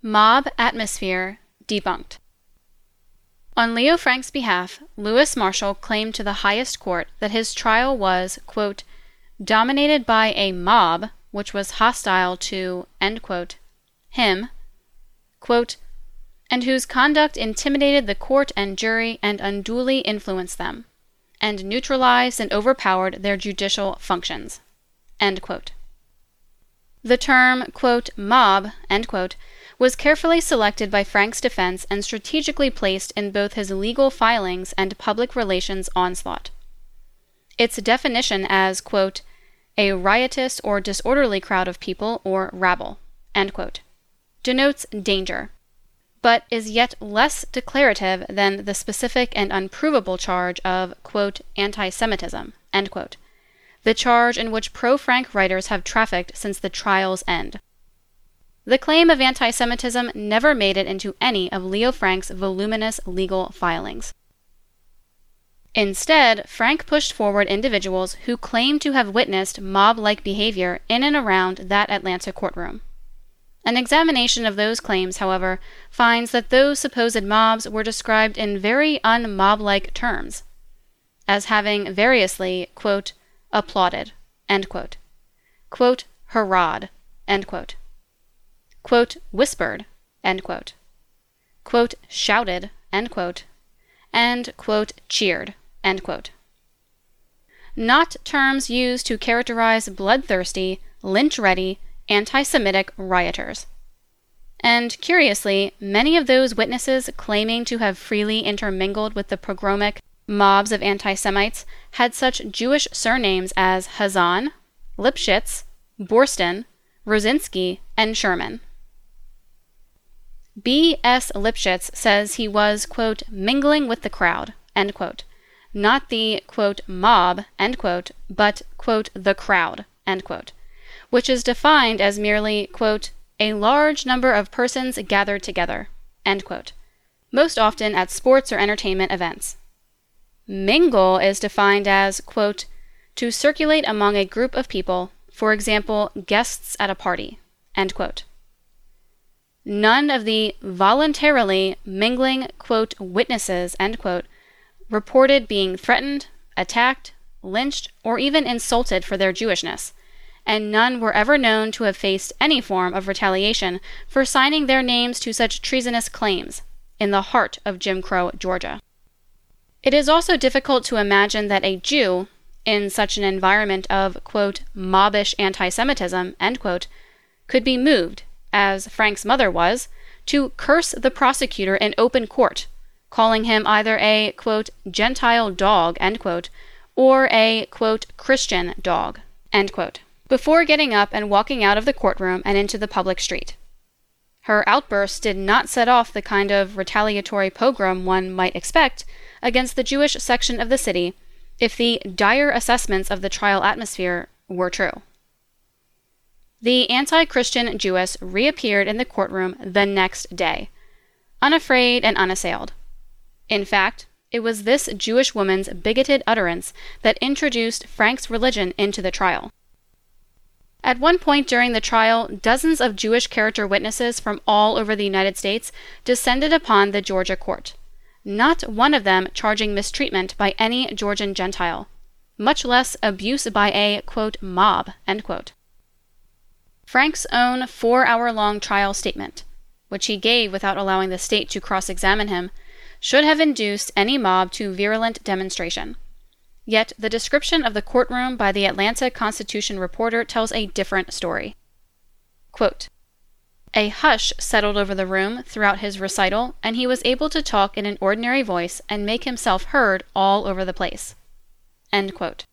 Mob atmosphere debunked. On Leo Frank's behalf, Lewis Marshall claimed to the highest court that his trial was, quote, dominated by a mob which was hostile to, end quote, him, quote, and whose conduct intimidated the court and jury and unduly influenced them, and neutralized and overpowered their judicial functions, end quote. The term, quote, mob, end quote, was carefully selected by Frank's defense and strategically placed in both his legal filings and public relations onslaught. Its definition as, quote, a riotous or disorderly crowd of people or rabble, end quote, denotes danger, but is yet less declarative than the specific and unprovable charge of, quote, anti-Semitism, end quote, the charge in which pro-Frank writers have trafficked since the trial's end. The claim of anti-Semitism never made it into any of Leo Frank's voluminous legal filings. Instead, Frank pushed forward individuals who claimed to have witnessed mob-like behavior in and around that Atlanta courtroom. An examination of those claims, however, finds that those supposed mobs were described in very un-mob-like terms, as having variously, quote, applauded, end quote, quote, hurrahed, end quote, quote, whispered, end quote, quote, shouted, end quote, and, quote, cheered, end quote. Not terms used to characterize bloodthirsty, lynch-ready, anti-Semitic rioters. And, curiously, many of those witnesses claiming to have freely intermingled with the pogromic mobs of anti-Semites had such Jewish surnames as Hazan, Lipschitz, Borston, Rosinski, and Sherman. B. S. Lipschitz says he was, quote, mingling with the crowd, end quote, not the, quote, mob, end quote, but, quote, the crowd, end quote, which is defined as merely, quote, a large number of persons gathered together, end quote, most often at sports or entertainment events. Mingle is defined as, quote, to circulate among a group of people, for example, guests at a party, end quote. None of the voluntarily mingling, quote, witnesses, end quote, reported being threatened, attacked, lynched, or even insulted for their Jewishness, and none were ever known to have faced any form of retaliation for signing their names to such treasonous claims in the heart of Jim Crow Georgia. It is also difficult to imagine that a Jew, in such an environment of, quote, mobbish anti-Semitism, end quote, could be moved, as Frank's mother was, to curse the prosecutor in open court, calling him either a, quote, Gentile dog, end quote, or a, quote, Christian dog, end quote, before getting up and walking out of the courtroom and into the public street. Her outbursts did not set off the kind of retaliatory pogrom one might expect against the Jewish section of the city if the dire assessments of the trial atmosphere were true. The anti-Christian Jewess reappeared in the courtroom the next day, unafraid and unassailed. In fact, it was this Jewish woman's bigoted utterance that introduced Frank's religion into the trial. At one point during the trial, dozens of Jewish character witnesses from all over the United States descended upon the Georgia court, not one of them charging mistreatment by any Georgian Gentile, much less abuse by a, quote, mob, end quote. Frank's own 4-hour-long trial statement, which he gave without allowing the state to cross-examine him, should have induced any mob to virulent demonstration. Yet the description of the courtroom by the Atlanta Constitution reporter tells a different story. Quote, a hush settled over the room throughout his recital, and he was able to talk in an ordinary voice and make himself heard all over the place. End quote.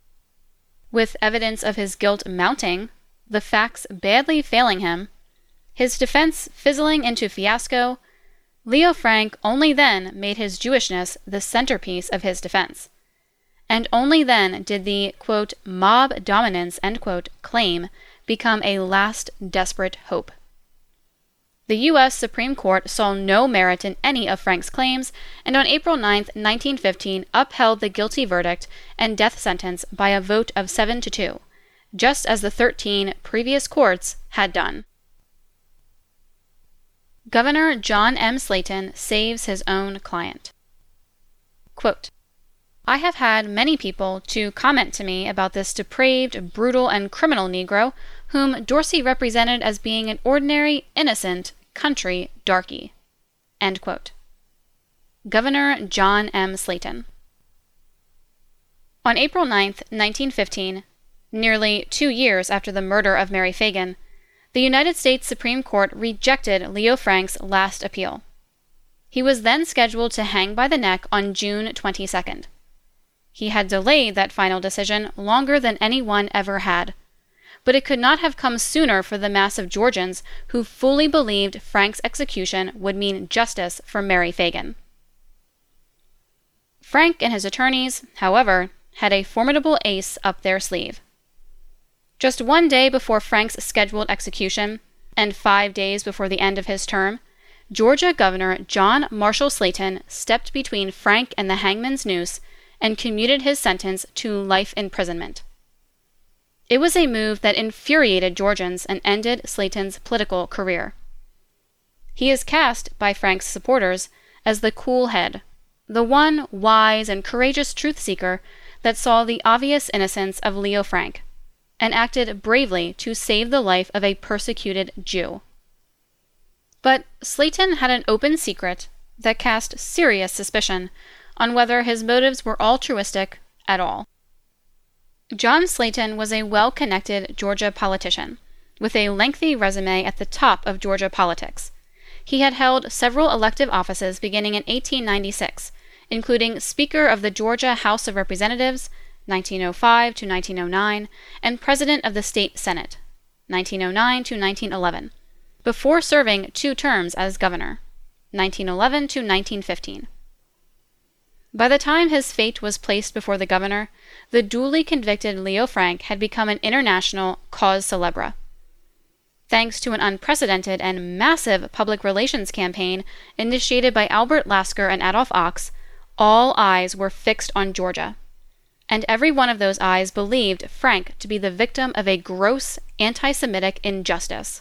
With evidence of his guilt mounting, the facts badly failing him, his defense fizzling into fiasco, Leo Frank only then made his Jewishness the centerpiece of his defense. And only then did the, quote, mob dominance, end quote, claim become a last desperate hope. The U.S. Supreme Court saw no merit in any of Frank's claims, and on April 9, 1915, upheld the guilty verdict and death sentence by a vote of 7-2, just as the 13 previous courts had done. Governor John M. Slaton saves his own client. Quote, I have had many people to comment to me about this depraved, brutal, and criminal Negro, whom Dorsey represented as being an ordinary, innocent, country darky. End quote. Governor John M. Slaton. On April 9, 1915, nearly 2 years after the murder of Mary Phagan, the United States Supreme Court rejected Leo Frank's last appeal. He was then scheduled to hang by the neck on June 22nd. He had delayed that final decision longer than anyone ever had, but it could not have come sooner for the mass of Georgians who fully believed Frank's execution would mean justice for Mary Phagan. Frank and his attorneys, however, had a formidable ace up their sleeve. Just 1 day before Frank's scheduled execution, and 5 days before the end of his term, Georgia Governor John Marshall Slaton stepped between Frank and the hangman's noose and commuted his sentence to life imprisonment. It was a move that infuriated Georgians and ended Slaton's political career. He is cast by Frank's supporters as the cool head, the one wise and courageous truth-seeker that saw the obvious innocence of Leo Frank, and acted bravely to save the life of a persecuted Jew. But Slaton had an open secret that cast serious suspicion on whether his motives were altruistic at all. John Slaton was a well-connected Georgia politician, with a lengthy resume at the top of Georgia politics. He had held several elective offices beginning in 1896, including Speaker of the Georgia House of Representatives, 1905 to 1909, and President of the State Senate, 1909 to 1911, before serving 2 terms as governor, 1911 to 1915. By the time his fate was placed before the governor, the duly convicted Leo Frank had become an international cause célèbre. Thanks to an unprecedented and massive public relations campaign initiated by Albert Lasker and Adolph Ochs, all eyes were fixed on Georgia, and every one of those eyes believed Frank to be the victim of a gross anti-Semitic injustice.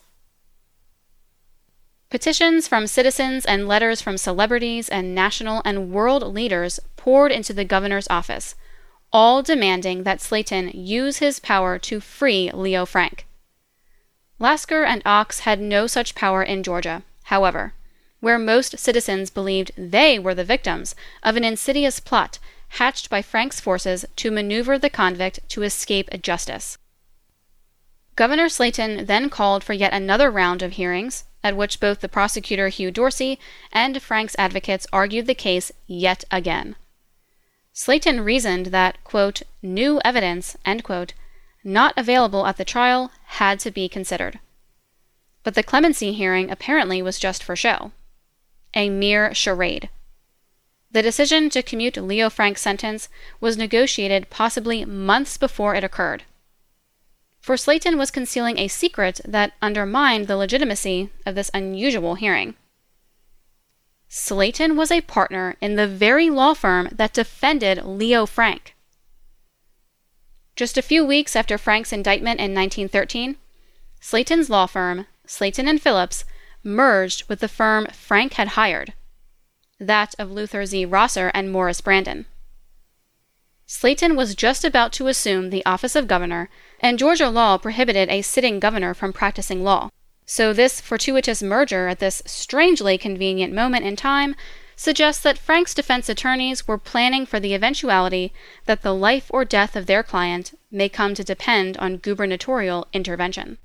Petitions from citizens and letters from celebrities and national and world leaders poured into the governor's office, all demanding that Slaton use his power to free Leo Frank. Lasker and Ochs had no such power in Georgia, however, where most citizens believed they were the victims of an insidious plot hatched by Frank's forces to maneuver the convict to escape justice. Governor Slaton then called for yet another round of hearings, at which both the prosecutor Hugh Dorsey and Frank's advocates argued the case yet again. Slaton reasoned that, quote, new evidence, end quote, not available at the trial had to be considered. But the clemency hearing apparently was just for show. A mere charade. The decision to commute Leo Frank's sentence was negotiated possibly months before it occurred. For Slaton was concealing a secret that undermined the legitimacy of this unusual hearing. Slaton was a partner in the very law firm that defended Leo Frank. Just a few weeks after Frank's indictment in 1913, Slaton's law firm, Slaton & Phillips, merged with the firm Frank had hired, that of Luther Z. Rosser and Morris Brandon. Slaton was just about to assume the office of governor, and Georgia law prohibited a sitting governor from practicing law. So this fortuitous merger at this strangely convenient moment in time suggests that Frank's defense attorneys were planning for the eventuality that the life or death of their client may come to depend on gubernatorial intervention.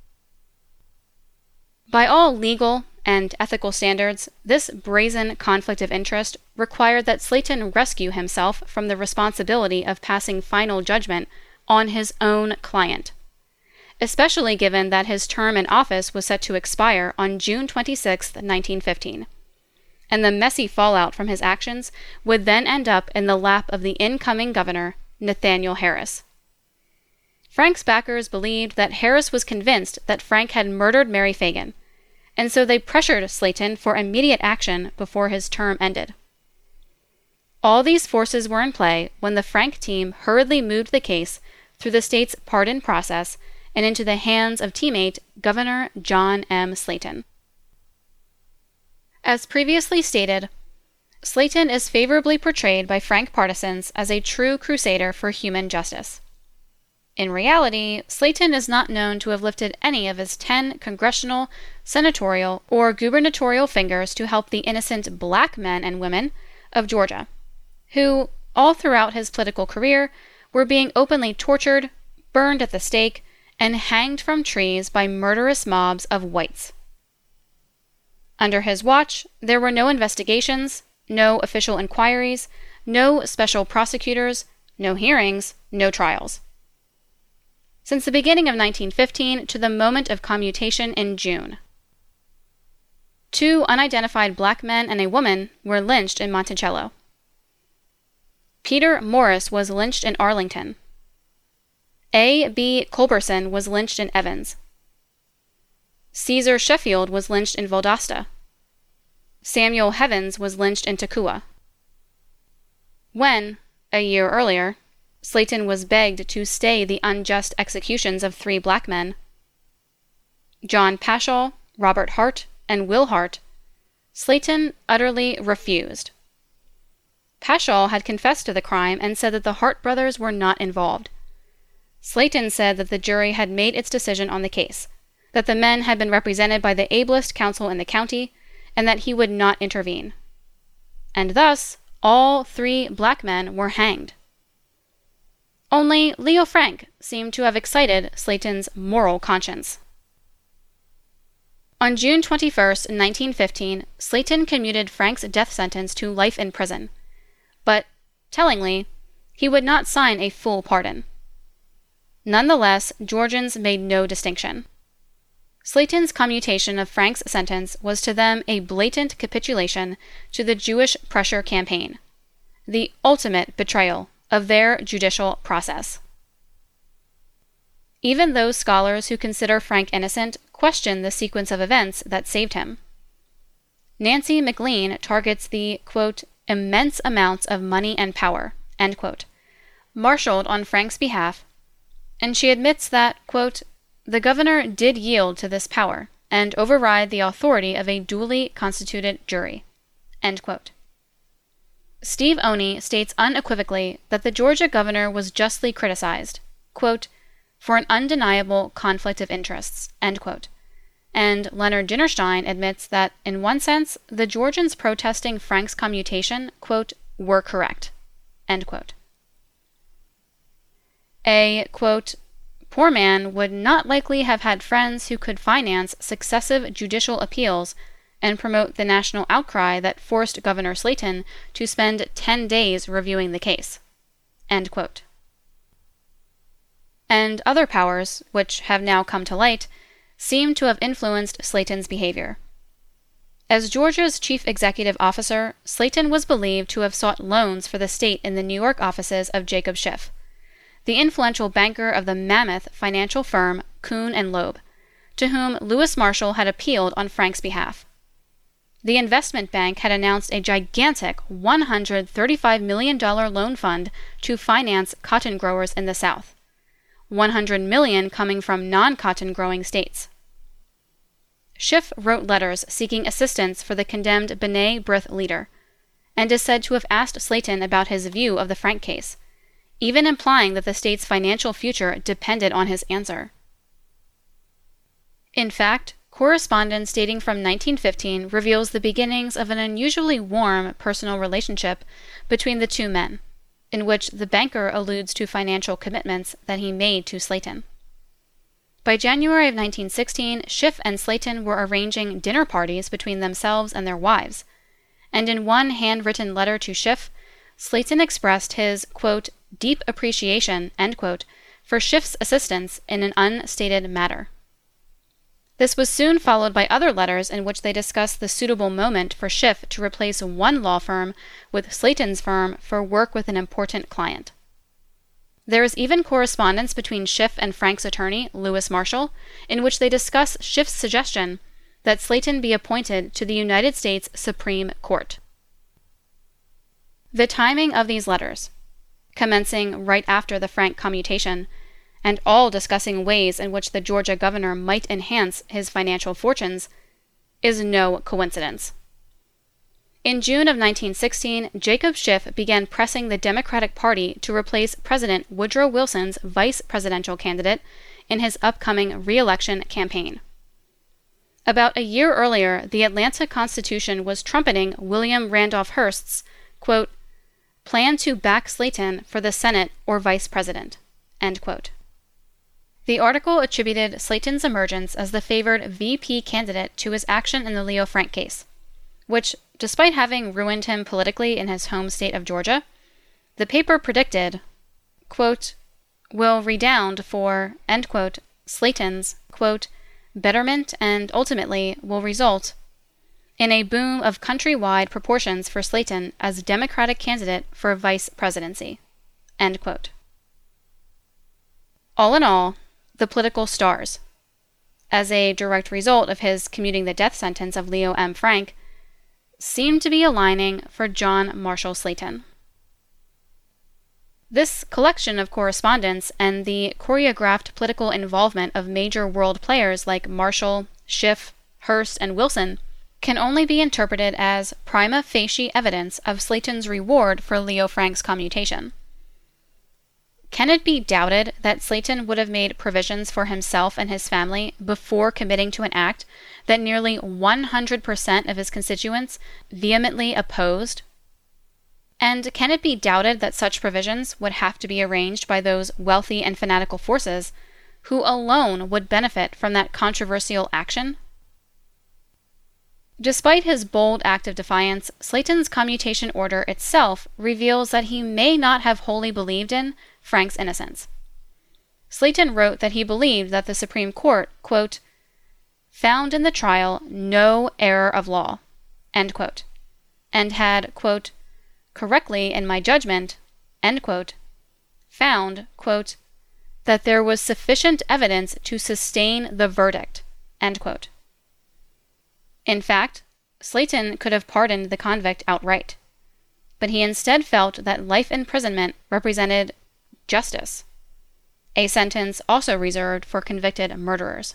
By all legal and ethical standards, this brazen conflict of interest required that Slaton rescue himself from the responsibility of passing final judgment on his own client, especially given that his term in office was set to expire on June 26, 1915, and the messy fallout from his actions would then end up in the lap of the incoming governor, Nathaniel Harris. Frank's backers believed that Harris was convinced that Frank had murdered Mary Phagan, and so they pressured Slaton for immediate action before his term ended. All these forces were in play when the Frank team hurriedly moved the case through the state's pardon process and into the hands of teammate Governor John M. Slaton. As previously stated, Slayton is favorably portrayed by Frank partisans as a true crusader for human justice. In reality, Slayton is not known to have lifted any of his 10 congressional, senatorial, or gubernatorial fingers to help the innocent black men and women of Georgia, who, all throughout his political career, were being openly tortured, burned at the stake, and hanged from trees by murderous mobs of whites. Under his watch, there were no investigations, no official inquiries, no special prosecutors, no hearings, no trials. Since the beginning of 1915 to the moment of commutation in June, 2 unidentified black men and a woman were lynched in Monticello. Peter Morris was lynched in Arlington. A. B. Culberson was lynched in Evans. Caesar Sheffield was lynched in Valdosta. Samuel Hevins was lynched in Toccoa. When, a year earlier, Slayton was begged to stay the unjust executions of 3 black men, John Paschal, Robert Hart, and Will Hart, Slayton utterly refused. Paschal had confessed to the crime and said that the Hart brothers were not involved. Slayton said that the jury had made its decision on the case, that the men had been represented by the ablest counsel in the county, and that he would not intervene. And thus, all 3 black men were hanged. Only Leo Frank seemed to have excited Slayton's moral conscience. On June 21, 1915, Slayton commuted Frank's death sentence to life in prison, but, tellingly, he would not sign a full pardon. Nonetheless, Georgians made no distinction. Slayton's commutation of Frank's sentence was to them a blatant capitulation to the Jewish pressure campaign, the ultimate betrayal of their judicial process. Even those scholars who consider Frank innocent question the sequence of events that saved him. Nancy McLean targets the, quote, immense amounts of money and power, end quote, marshaled on Frank's behalf, and she admits that, quote, the governor did yield to this power and override the authority of a duly constituted jury, end quote. Steve Oney states unequivocally that the Georgia governor was justly criticized, quote, for an undeniable conflict of interests, end quote. And Leonard Dinnerstein admits that, in one sense, the Georgians protesting Frank's commutation, quote, were correct, end quote. A, quote, poor man would not likely have had friends who could finance successive judicial appeals and promote the national outcry that forced Governor Slayton to spend 10 days reviewing the case, end quote. And other powers, which have now come to light, seem to have influenced Slayton's behavior. As Georgia's chief executive officer, Slayton was believed to have sought loans for the state in the New York offices of Jacob Schiff, the influential banker of the mammoth financial firm Kuhn and Loeb, to whom Lewis Marshall had appealed on Frank's behalf. The investment bank had announced a gigantic $135 million loan fund to finance cotton growers in the South, $100 million coming from non-cotton growing states. Schiff wrote letters seeking assistance for the condemned B'nai B'rith leader, and is said to have asked Slayton about his view of the Frank case, even implying that the state's financial future depended on his answer. In fact, correspondence dating from 1915 reveals the beginnings of an unusually warm personal relationship between the 2 men, in which the banker alludes to financial commitments that he made to Slayton. By January of 1916, Schiff and Slayton were arranging dinner parties between themselves and their wives, and in one handwritten letter to Schiff, Slayton expressed his, quote, deep appreciation, end quote, for Schiff's assistance in an unstated matter. This was soon followed by other letters in which they discussed the suitable moment for Schiff to replace one law firm with Slayton's firm for work with an important client. There is even correspondence between Schiff and Frank's attorney, Lewis Marshall, in which they discuss Schiff's suggestion that Slayton be appointed to the United States Supreme Court. The timing of these letters, commencing right after the Frank commutation, and all discussing ways in which the Georgia governor might enhance his financial fortunes, is no coincidence. In June of 1916, Jacob Schiff began pressing the Democratic Party to replace President Woodrow Wilson's vice presidential candidate in his upcoming re-election campaign. About a year earlier, the Atlanta Constitution was trumpeting William Randolph Hearst's, quote, plan to back Slayton for the Senate or vice president, end quote. The article attributed Slayton's emergence as the favored VP candidate to his action in the Leo Frank case, which, despite having ruined him politically in his home state of Georgia, the paper predicted, quote, will redound for, end quote, Slayton's, quote, betterment and ultimately will result in a boom of countrywide proportions for Slayton as Democratic candidate for vice presidency, end quote. All in all, the political stars, as a direct result of his commuting the death sentence of Leo M. Frank, seemed to be aligning for John Marshall Slayton. This collection of correspondence and the choreographed political involvement of major world players like Marshall, Schiff, Hearst, and Wilson can only be interpreted as prima facie evidence of Slayton's reward for Leo Frank's commutation. Can it be doubted that Slayton would have made provisions for himself and his family before committing to an act that nearly 100% of his constituents vehemently opposed? And can it be doubted that such provisions would have to be arranged by those wealthy and fanatical forces who alone would benefit from that controversial action? Despite his bold act of defiance, Slayton's commutation order itself reveals that he may not have wholly believed in Frank's innocence. Slayton wrote that he believed that the Supreme Court, quote, found in the trial no error of law, end quote, and had, quote, correctly in my judgment, end quote, found, quote, that there was sufficient evidence to sustain the verdict, end quote. In fact, Slayton could have pardoned the convict outright, but he instead felt that life imprisonment represented justice, a sentence also reserved for convicted murderers.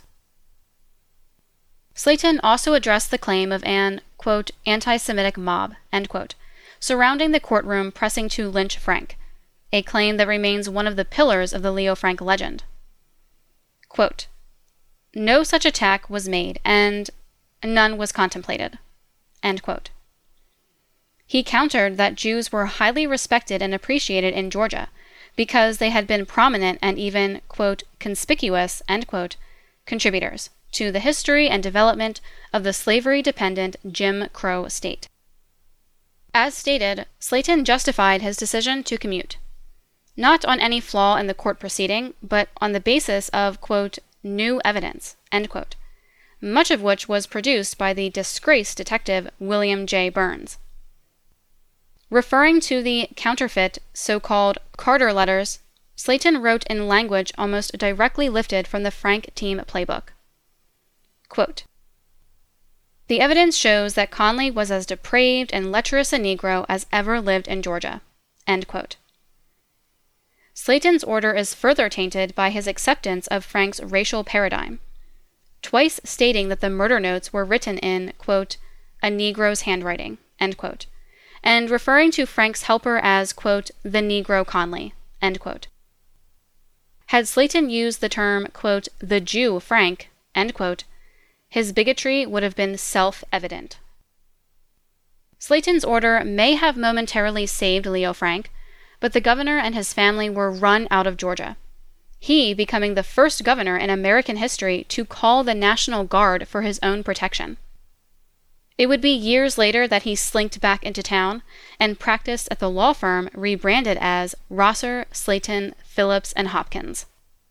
Slayton also addressed the claim of an, quote, anti-Semitic mob, end quote, surrounding the courtroom pressing to lynch Frank, a claim that remains one of the pillars of the Leo Frank legend. Quote, no such attack was made, and none was contemplated, end quote. He countered that Jews were highly respected and appreciated in Georgia because they had been prominent and even, quote, conspicuous, end quote, contributors to the history and development of the slavery-dependent Jim Crow state. As stated, Slayton justified his decision to commute, not on any flaw in the court proceeding, but on the basis of, quote, new evidence, end quote, much of which was produced by the disgraced detective William J. Burns. Referring to the counterfeit, so-called Carter letters, Slayton wrote in language almost directly lifted from the Frank team playbook. Quote, the evidence shows that Conley was as depraved and lecherous a Negro as ever lived in Georgia, end quote. Slayton's order is further tainted by his acceptance of Frank's racial paradigm, twice stating that the murder notes were written in, quote, a Negro's handwriting, end quote, and referring to Frank's helper as, quote, the Negro Conley, end quote. Had Slayton used the term, quote, the Jew Frank, end quote, his bigotry would have been self-evident. Slayton's order may have momentarily saved Leo Frank, but the governor and his family were run out of Georgia, he becoming the first governor in American history to call the National Guard for his own protection. It would be years later that he slinked back into town and practiced at the law firm rebranded as Rosser, Slayton, Phillips, and Hopkins.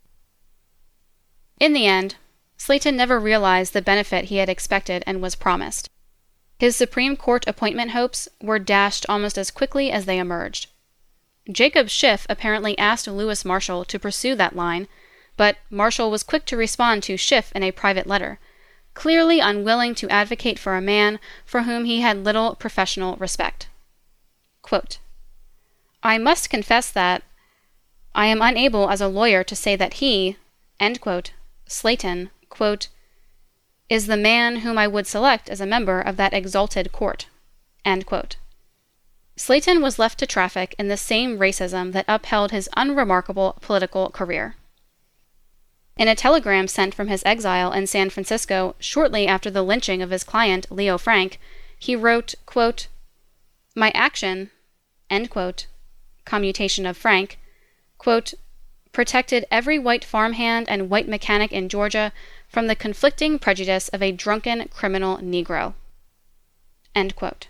In the end, Slayton never realized the benefit he had expected and was promised. His Supreme Court appointment hopes were dashed almost as quickly as they emerged. Jacob Schiff apparently asked Lewis Marshall to pursue that line, but Marshall was quick to respond to Schiff in a private letter, clearly unwilling to advocate for a man for whom he had little professional respect. Quote, I must confess that I am unable as a lawyer to say that he, end quote, Slayton, quote, is the man whom I would select as a member of that exalted court, End quote. Slayton was left to traffic in the same racism that upheld his unremarkable political career. In a telegram sent from his exile in San Francisco shortly after the lynching of his client, Leo Frank, he wrote, quote, "My action," end quote, commutation of Frank, quote, "protected every white farmhand and white mechanic in Georgia from the conflicting prejudice of a drunken criminal Negro." End quote.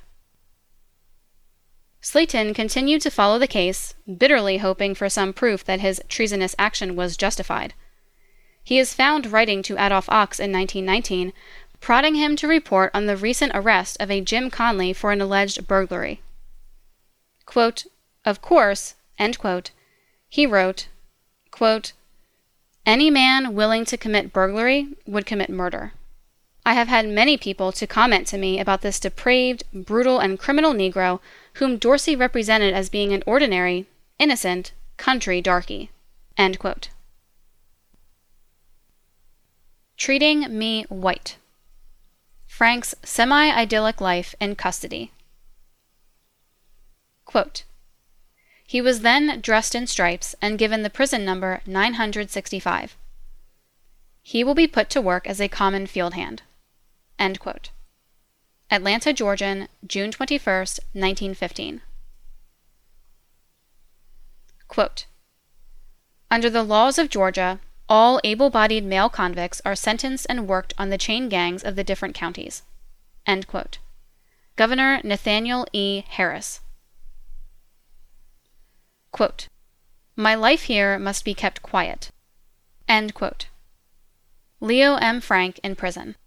Slayton continued to follow the case, bitterly hoping for some proof that his treasonous action was justified. He is found writing to Adolph Ochs in 1919, prodding him to report on the recent arrest of a Jim Conley for an alleged burglary. Quote, "Of course," end quote, he wrote, quote, "Any man willing to commit burglary would commit murder. I have had many people to comment to me about this depraved, brutal, and criminal Negro whom Dorsey represented as being an ordinary, innocent, country darky." End quote. Treating Me White. Frank's semi-idyllic life in custody. Quote, "He was then dressed in stripes and given the prison number 965. He will be put to work as a common field hand." End quote. Atlanta, Georgian, June 21st, 1915. Quote, "Under the laws of Georgia, all able-bodied male convicts are sentenced and worked on the chain gangs of the different counties." End quote. Governor Nathaniel E. Harris. Quote, "My life here must be kept quiet." End quote. Leo M. Frank in prison.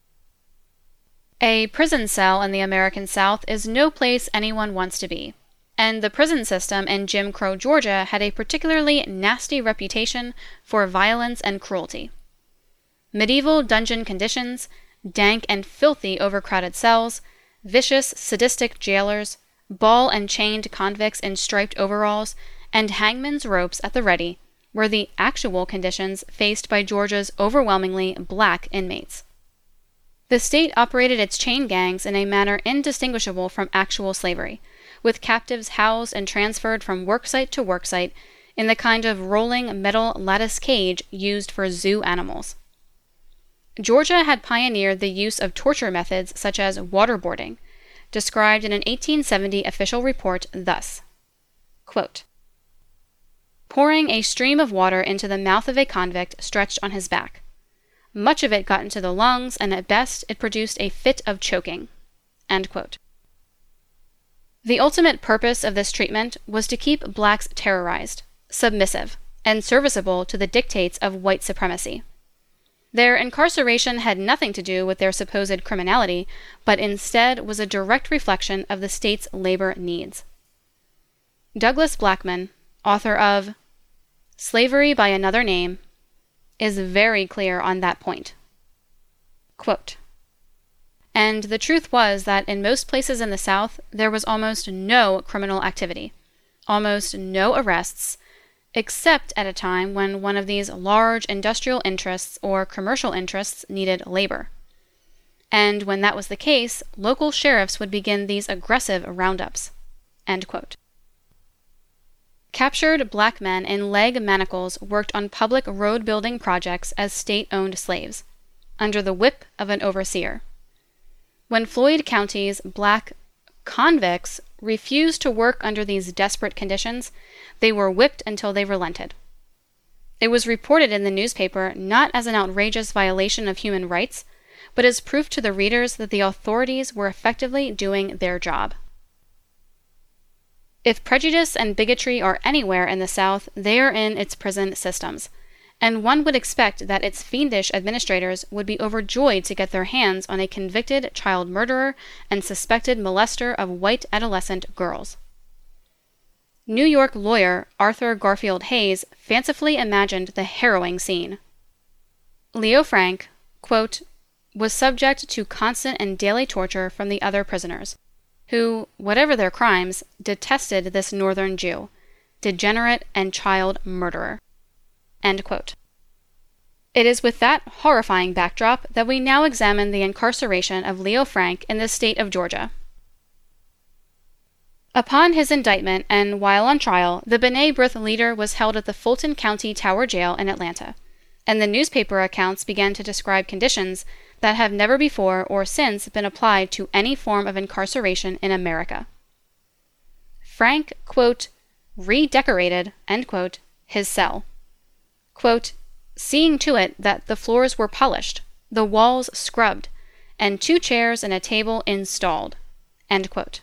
A prison cell in the American South is no place anyone wants to be, and the prison system in Jim Crow Georgia had a particularly nasty reputation for violence and cruelty. Medieval dungeon conditions, dank and filthy overcrowded cells, vicious, sadistic jailers, ball and chained convicts in striped overalls, and hangman's ropes at the ready were the actual conditions faced by Georgia's overwhelmingly black inmates. The state operated its chain gangs in a manner indistinguishable from actual slavery, with captives housed and transferred from worksite to worksite in the kind of rolling metal lattice cage used for zoo animals. Georgia had pioneered the use of torture methods such as waterboarding, described in an 1870 official report thus, quote, "Pouring a stream of water into the mouth of a convict stretched on his back. Much of it got into the lungs, and at best it produced a fit of choking." End quote. The ultimate purpose of this treatment was to keep blacks terrorized, submissive, and serviceable to the dictates of white supremacy. Their incarceration had nothing to do with their supposed criminality, but instead was a direct reflection of the state's labor needs. Douglas Blackmun, author of Slavery by Another Name, is very clear on that point. Quote, "And the truth was that in most places in the South there was almost no criminal activity, almost no arrests, except at a time when one of these large industrial interests or commercial interests needed labor. And when that was the case, local sheriffs would begin these aggressive roundups." End quote. Captured black men in leg manacles worked on public road-building projects as state-owned slaves, under the whip of an overseer. When Floyd County's black convicts refused to work under these desperate conditions, they were whipped until they relented. It was reported in the newspaper not as an outrageous violation of human rights, but as proof to the readers that the authorities were effectively doing their job. If prejudice and bigotry are anywhere in the South, they are in its prison systems, and one would expect that its fiendish administrators would be overjoyed to get their hands on a convicted child murderer and suspected molester of white adolescent girls. New York lawyer Arthur Garfield Hayes fancifully imagined the harrowing scene. Leo Frank, quote, "was subject to constant and daily torture from the other prisoners, who, whatever their crimes, detested this northern Jew, degenerate and child murderer." End quote. It is with that horrifying backdrop that we now examine the incarceration of Leo Frank in the state of Georgia. Upon his indictment and while on trial, the B'nai B'rith leader was held at the Fulton County Tower Jail in Atlanta, and the newspaper accounts began to describe conditions that have never before or since been applied to any form of incarceration in America. Frank, quote, redecorated, end quote, his cell. Quote, seeing to it that the floors were polished, the walls scrubbed, and 2 chairs and a table installed, end quote.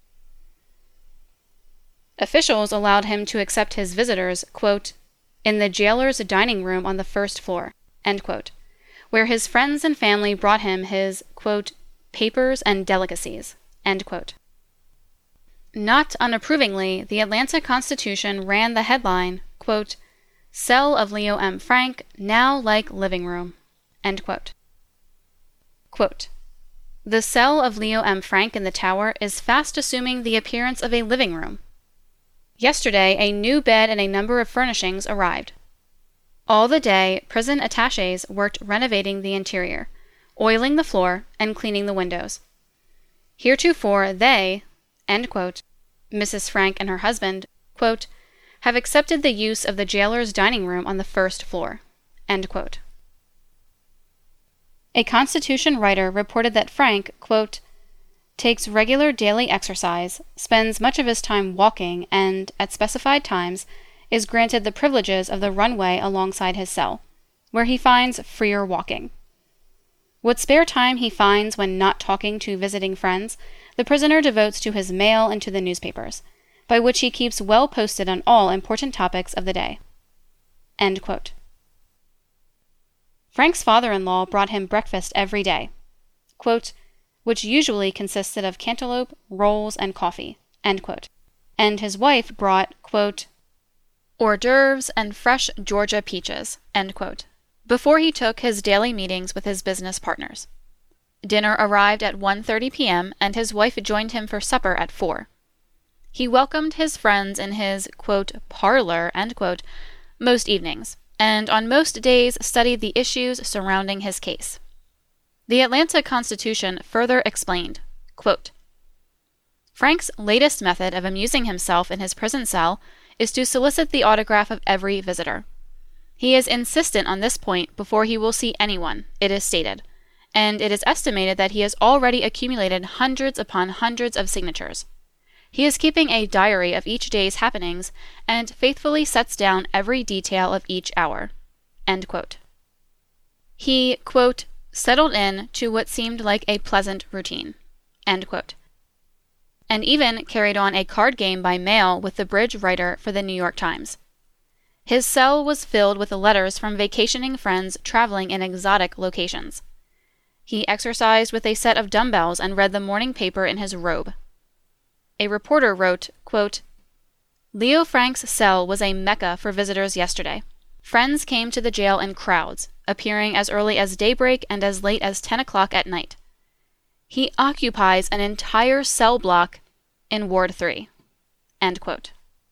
Officials allowed him to accept his visitors, quote, in the jailer's dining room on the 1st floor, end quote, where his friends and family brought him his, quote, papers and delicacies, end quote. Not unapprovingly, the Atlanta Constitution ran the headline, quote, cell of Leo M. Frank, now like living room, end quote. Quote, the cell of Leo M. Frank in the tower is fast assuming the appearance of a living room. Yesterday, a new bed and a number of furnishings arrived. All the day, prison attachés worked renovating the interior, oiling the floor, and cleaning the windows. Heretofore they, end quote, Mrs. Frank and her husband, quote, have accepted the use of the jailer's dining room on the 1st floor, end quote. A Constitution writer reported that Frank, quote, takes regular daily exercise, spends much of his time walking, and, at specified times, is granted the privileges of the runway alongside his cell, where he finds freer walking. What spare time he finds when not talking to visiting friends, the prisoner devotes to his mail and to the newspapers, by which he keeps well posted on all important topics of the day. End quote. Frank's father-in-law brought him breakfast every day, quote, which usually consisted of cantaloupe, rolls, and coffee, end quote. And his wife brought, quote, hors d'oeuvres and fresh Georgia peaches, end quote, before he took his daily meetings with his business partners. Dinner arrived at 1:30 p.m., and his wife joined him for supper at 4. He welcomed his friends in his, quote, parlor, end quote, most evenings, and on most days studied the issues surrounding his case. The Atlanta Constitution further explained, quote, Frank's latest method of amusing himself in his prison cell is to solicit the autograph of every visitor. He is insistent on this point before he will see anyone, it is stated, and it is estimated that he has already accumulated hundreds upon hundreds of signatures. He is keeping a diary of each day's happenings and faithfully sets down every detail of each hour, end quote. He, quote, settled in to what seemed like a pleasant routine, end quote, and even carried on a card game by mail with the bridge writer for the New York Times. His cell was filled with letters from vacationing friends traveling in exotic locations. He exercised with a set of dumbbells and read the morning paper in his robe. A reporter wrote, quote, Leo Frank's cell was a mecca for visitors yesterday. Friends came to the jail in crowds, appearing as early as daybreak and as late as 10 o'clock at night. He occupies an entire cell block in Ward 3. End quote.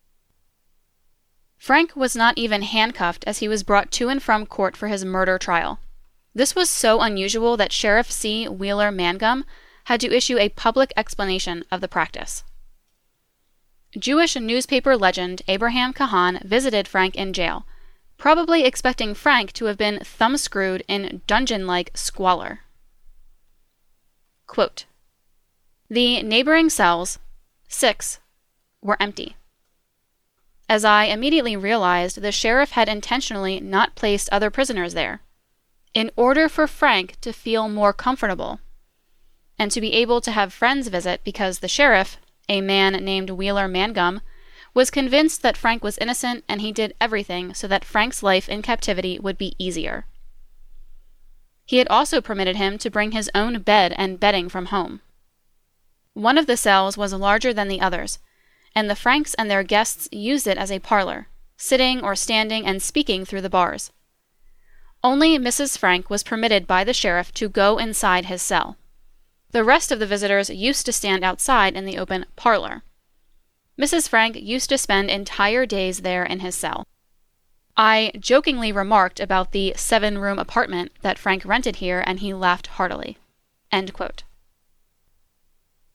Frank was not even handcuffed as he was brought to and from court for his murder trial. This was so unusual that Sheriff C. Wheeler Mangum had to issue a public explanation of the practice. Jewish newspaper legend Abraham Kahan visited Frank in jail, probably expecting Frank to have been thumbscrewed in dungeon-like squalor. Quote, the neighboring cells, 6, were empty. As I immediately realized, the sheriff had intentionally not placed other prisoners there, in order for Frank to feel more comfortable, and to be able to have friends visit because the sheriff, a man named Wheeler Mangum, was convinced that Frank was innocent, and he did everything so that Frank's life in captivity would be easier. He had also permitted him to bring his own bed and bedding from home. One of the cells was larger than the others, and the Franks and their guests used it as a parlor, sitting or standing and speaking through the bars. Only Mrs. Frank was permitted by the sheriff to go inside his cell. The rest of the visitors used to stand outside in the open parlor. Mrs. Frank used to spend entire days there in his cell. I jokingly remarked about the 7-room apartment that Frank rented here, and he laughed heartily. End quote.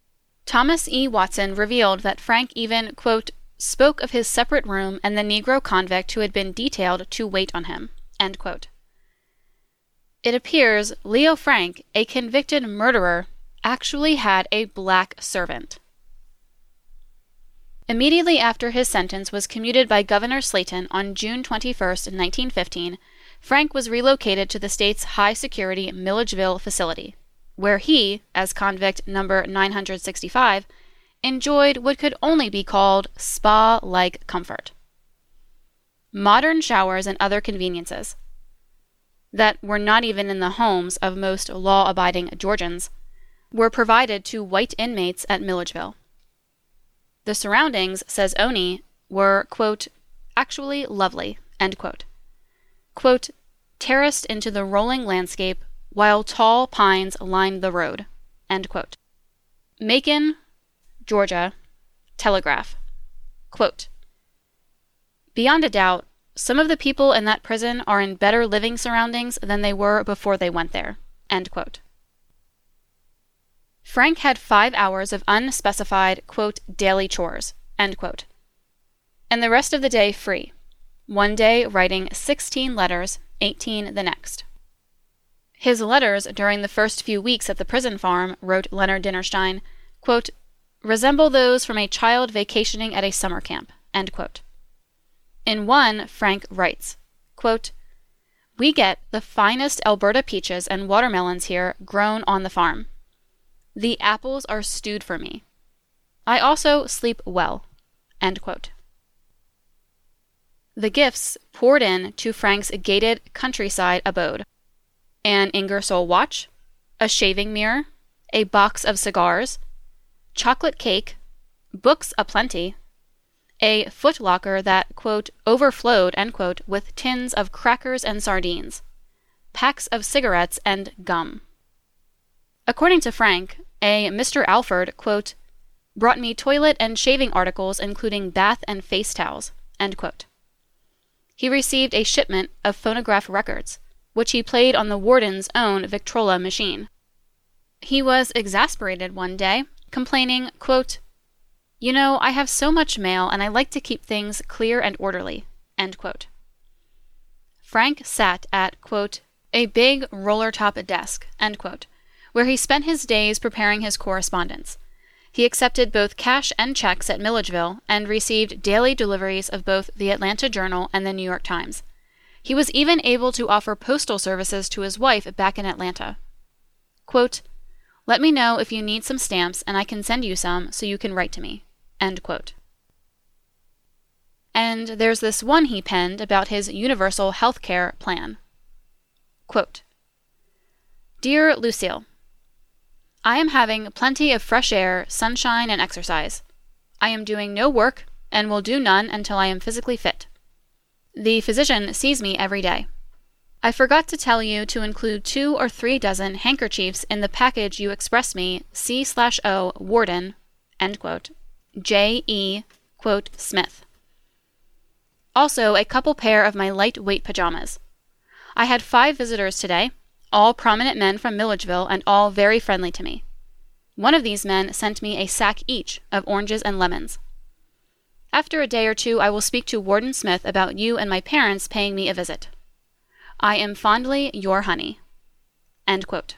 Thomas E. Watson revealed that Frank even, quote, spoke of his separate room and the Negro convict who had been detailed to wait on him, end quote. It appears Leo Frank, a convicted murderer, actually had a black servant. Immediately after his sentence was commuted by Governor Slayton on June 21, 1915, Frank was relocated to the state's high-security Milledgeville facility, where he, as convict number 965, enjoyed what could only be called spa-like comfort. Modern showers and other conveniences that were not even in the homes of most law-abiding Georgians were provided to white inmates at Milledgeville. The surroundings, says Oni, were, quote, actually lovely, end quote. Quote, terraced into the rolling landscape while tall pines lined the road, end quote. Macon, Georgia, Telegraph. Quote, beyond a doubt, some of the people in that prison are in better living surroundings than they were before they went there, end quote. Frank had 5 hours of unspecified, quote, daily chores, end quote, and the rest of the day free, one day writing 16 letters, 18 the next. His letters during the first few weeks at the prison farm, wrote Leonard Dinnerstein, quote, resemble those from a child vacationing at a summer camp, end quote. In one, Frank writes, quote, we get the finest Alberta peaches and watermelons here grown on the farm. The apples are stewed for me. I also sleep well, end quote. The gifts poured in to Frank's gated countryside abode: an Ingersoll watch, a shaving mirror, a box of cigars, chocolate cake, books aplenty, a footlocker that, quote, overflowed, end quote, with tins of crackers and sardines, packs of cigarettes, and gum. According to Frank, a Mr. Alford, quote, brought me toilet and shaving articles including bath and face towels, end quote. He received a shipment of phonograph records, which he played on the warden's own Victrola machine. He was exasperated one day, complaining, quote, you know, I have so much mail and I like to keep things clear and orderly, end quote. Frank sat at, quote, a big roller-top desk, end quote, where he spent his days preparing his correspondence. He accepted both cash and checks at Milledgeville and received daily deliveries of both the Atlanta Journal and the New York Times. He was even able to offer postal services to his wife back in Atlanta. Quote, let me know if you need some stamps and I can send you some so you can write to me, end quote. And there's this one he penned about his universal health care plan. Quote, Dear Lucille, I am having plenty of fresh air, sunshine, and exercise. I am doing no work, and will do none until I am physically fit. The physician sees me every day. I forgot to tell you to include 2 or 3 dozen handkerchiefs in the package you express me C/O Warden, end quote, J.E., quote, Smith. Also, a couple pair of my lightweight pajamas. I had 5 visitors today, all prominent men from Milledgeville and all very friendly to me. One of these men sent me a sack each of oranges and lemons. After a day or two, I will speak to Warden Smith about you and my parents paying me a visit. I am fondly your honey. End quote.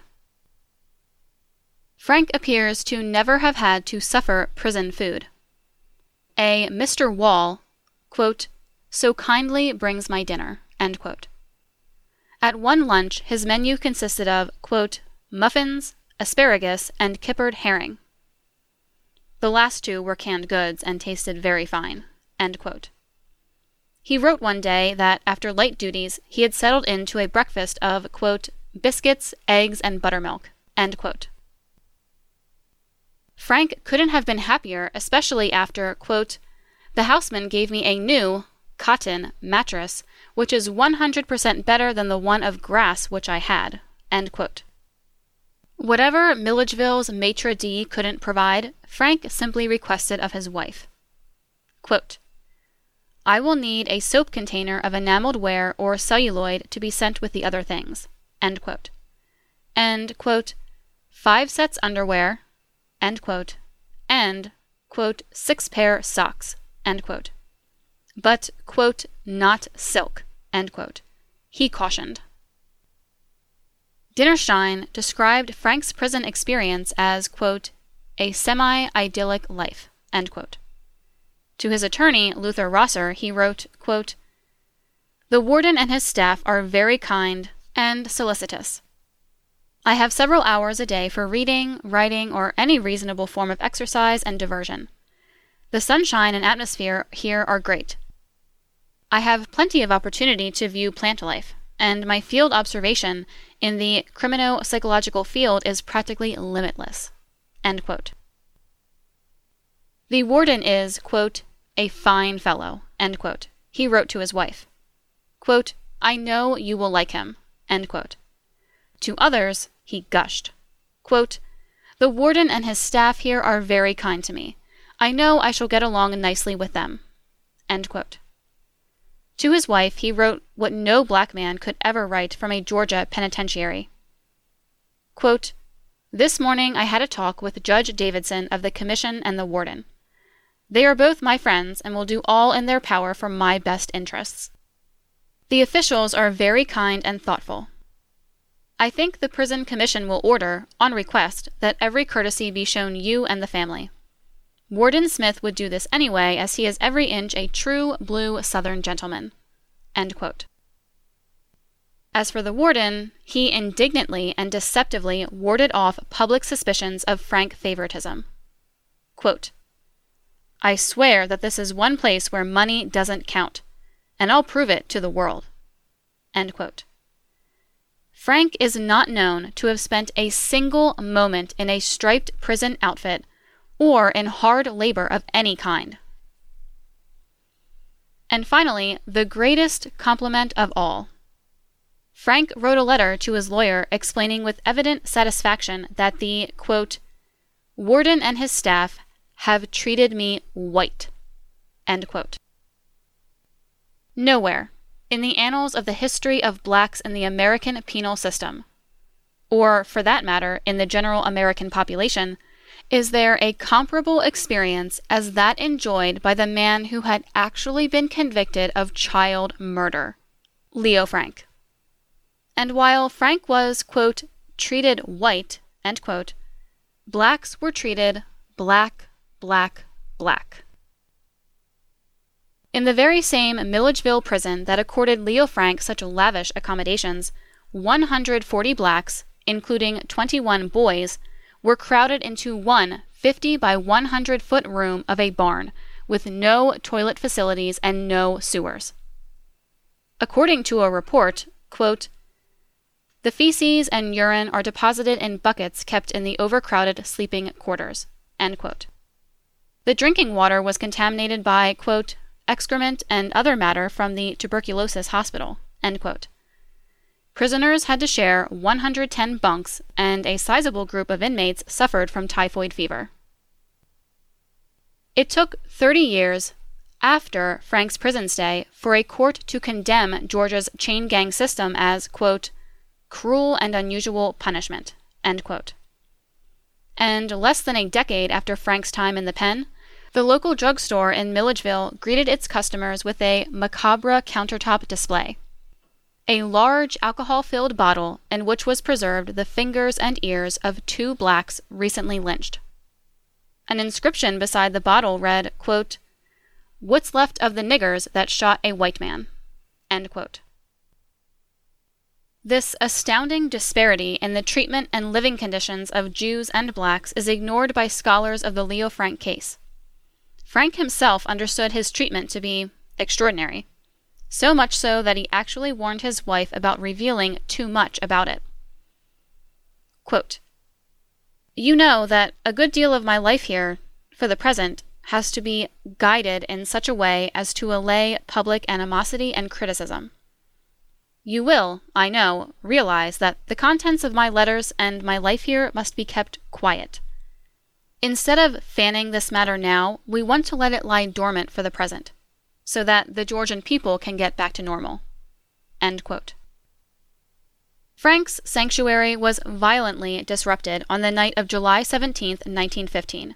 Frank appears to never have had to suffer prison food. A Mr. Wall, quote, so kindly brings my dinner, end quote. At one lunch, his menu consisted of, quote, muffins, asparagus, and kippered herring. The last 2 were canned goods and tasted very fine, end quote. He wrote one day that after light duties, he had settled into a breakfast of, quote, biscuits, eggs, and buttermilk, end quote. Frank couldn't have been happier, especially after, quote, the houseman gave me a new, cotton, mattress, which is 100% better than the one of grass which I had, end quote. Whatever Milledgeville's maitre d' couldn't provide, Frank simply requested of his wife. Quote, I will need a soap container of enameled ware or celluloid to be sent with the other things, end quote. And, quote, 5 sets underwear, end quote, and, quote, 6 pair socks, end quote. But, quote, not silk, end quote. He cautioned. Dinerstein described Frank's prison experience as, quote, a semi-idyllic life, end quote. To his attorney, Luther Rosser, he wrote, quote, the warden and his staff are very kind and solicitous. I have several hours a day for reading, writing, or any reasonable form of exercise and diversion. The sunshine and atmosphere here are great. I have plenty of opportunity to view plant life, and my field observation in the crimino-psychological field is practically limitless, end quote. The warden is, quote, a fine fellow, end quote. He wrote to his wife. Quote, I know you will like him, end quote. To others, he gushed. Quote, the warden and his staff here are very kind to me. I know I shall get along nicely with them, end quote. To his wife, he wrote what no black man could ever write from a Georgia penitentiary. Quote, this morning I had a talk with Judge Davidson of the commission and the warden. They are both my friends and will do all in their power for my best interests. The officials are very kind and thoughtful. I think the prison commission will order, on request, that every courtesy be shown you and the family. Warden Smith would do this anyway, as he is every inch a true blue Southern gentleman, end quote. As for the warden, he indignantly and deceptively warded off public suspicions of frank favoritism. Quote, I swear that this is one place where money doesn't count, and I'll prove it to the world, end quote. Frank is not known to have spent a single moment in a striped prison outfit or in hard labor of any kind. And finally, the greatest compliment of all. Frank wrote a letter to his lawyer explaining with evident satisfaction that the, quote, warden and his staff have treated me white, end quote. Nowhere, in the annals of the history of blacks in the American penal system, or, for that matter, in the general American population, is there a comparable experience as that enjoyed by the man who had actually been convicted of child murder, Leo Frank. And while Frank was, quote, treated white, end quote, blacks were treated black, black, black. In the very same Milledgeville prison that accorded Leo Frank such lavish accommodations, 140 blacks, including 21 boys, were crowded into one 50 by 100-foot room of a barn, with no toilet facilities and no sewers. According to a report, quote, the feces and urine are deposited in buckets kept in the overcrowded sleeping quarters, end quote. The drinking water was contaminated by, quote, excrement and other matter from the tuberculosis hospital, end quote. Prisoners had to share 110 bunks, and a sizable group of inmates suffered from typhoid fever. It took 30 years after Frank's prison stay for a court to condemn Georgia's chain gang system as, quote, cruel and unusual punishment, end quote. And less than a decade after Frank's time in the pen, the local drugstore in Milledgeville greeted its customers with a macabre countertop display. A large alcohol-filled bottle in which was preserved the fingers and ears of 2 blacks recently lynched. An inscription beside the bottle read, quote, what's left of the niggers that shot a white man, end quote. This astounding disparity in the treatment and living conditions of Jews and blacks is ignored by scholars of the Leo Frank case. Frank himself understood his treatment to be extraordinary, so much so that he actually warned his wife about revealing too much about it. Quote, you know that a good deal of my life here, for the present, has to be guided in such a way as to allay public animosity and criticism. You will, I know, realize that the contents of my letters and my life here must be kept quiet. Instead of fanning this matter now, we want to let it lie dormant for the present, so that the Georgian people can get back to normal. End quote. Frank's sanctuary was violently disrupted on the night of July 17, 1915,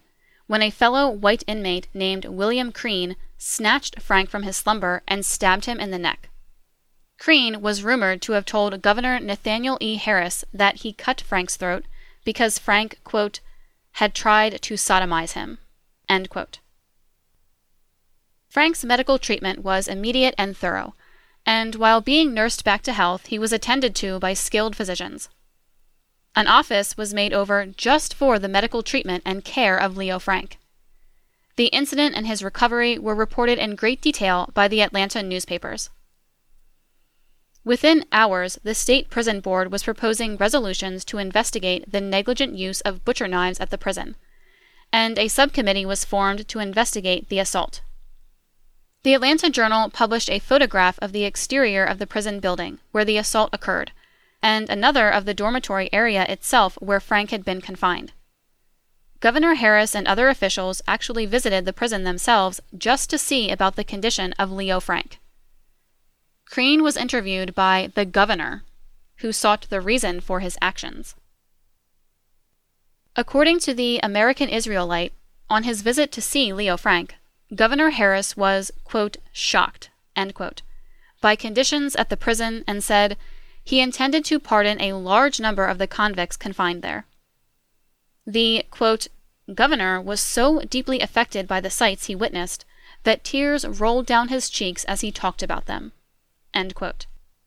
when a fellow white inmate named William Crean snatched Frank from his slumber and stabbed him in the neck. Crean was rumored to have told Governor Nathaniel E. Harris that he cut Frank's throat because Frank, quote, had tried to sodomize him, end quote. Frank's medical treatment was immediate and thorough, and while being nursed back to health, he was attended to by skilled physicians. An office was made over just for the medical treatment and care of Leo Frank. The incident and his recovery were reported in great detail by the Atlanta newspapers. Within hours, the State Prison Board was proposing resolutions to investigate the negligent use of butcher knives at the prison, and a subcommittee was formed to investigate the assault. The Atlanta Journal published a photograph of the exterior of the prison building where the assault occurred, and another of the dormitory area itself where Frank had been confined. Governor Harris and other officials actually visited the prison themselves just to see about the condition of Leo Frank. Crean was interviewed by the governor, who sought the reason for his actions. According to the American Israelite, on his visit to see Leo Frank, Governor Harris was, quote, shocked, end quote, by conditions at the prison and said he intended to pardon a large number of the convicts confined there. The, quote, governor was so deeply affected by the sights he witnessed that tears rolled down his cheeks as he talked about them. End quote.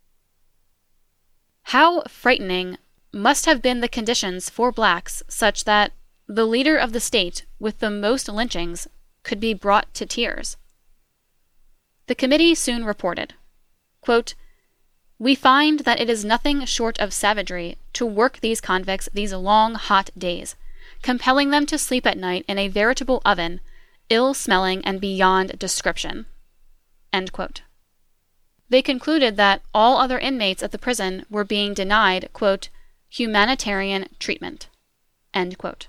How frightening must have been the conditions for blacks such that the leader of the state with the most lynchings could be brought to tears? The committee soon reported, quote, we find that it is nothing short of savagery to work these convicts these long, hot days, compelling them to sleep at night in a veritable oven, ill-smelling and beyond description. End quote. They concluded that all other inmates at the prison were being denied, quote, humanitarian treatment, end quote.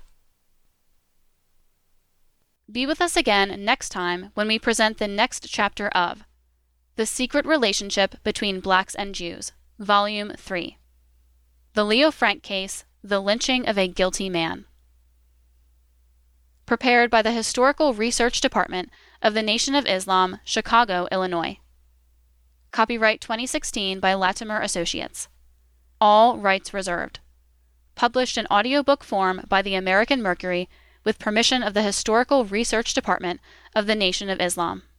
Be with us again next time when we present the next chapter of The Secret Relationship Between Blacks and Jews, Volume 3. The Leo Frank Case, The Lynching of a Guilty Man. Prepared by the Historical Research Department of the Nation of Islam, Chicago, Illinois. Copyright 2016 by Latimer Associates. All rights reserved. Published in audiobook form by the American Mercury with permission of the Historical Research Department of the Nation of Islam.